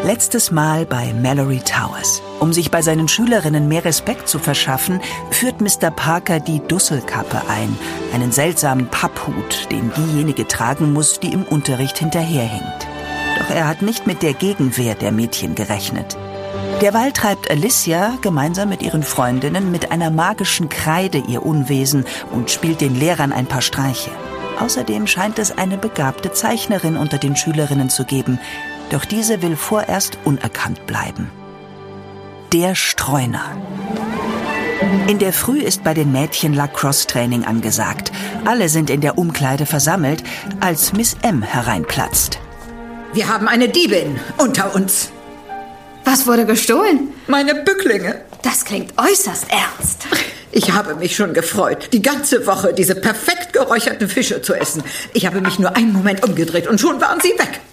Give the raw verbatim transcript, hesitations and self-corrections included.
Letztes Mal bei Mallory Towers. Um sich bei seinen Schülerinnen mehr Respekt zu verschaffen, führt Mister Parker die Dusselkappe ein, einen seltsamen Papphut, den diejenige tragen muss, die im Unterricht hinterherhinkt. Doch er hat nicht mit der Gegenwehr der Mädchen gerechnet. Derweil treibt Alicia gemeinsam mit ihren Freundinnen mit einer magischen Kreide ihr Unwesen und spielt den Lehrern ein paar Streiche. Außerdem scheint es eine begabte Zeichnerin unter den Schülerinnen zu geben, doch diese will vorerst unerkannt bleiben. Der Streuner. In der Früh ist bei den Mädchen Lacrosse-Training angesagt. Alle sind in der Umkleide versammelt, als Miss M hereinplatzt. Wir haben eine Diebin unter uns. Was wurde gestohlen? Meine Bücklinge. Das klingt äußerst ernst. Ich habe mich schon gefreut, die ganze Woche diese perfekt geräucherten Fische zu essen. Ich habe mich nur einen Moment umgedreht und schon waren sie weg.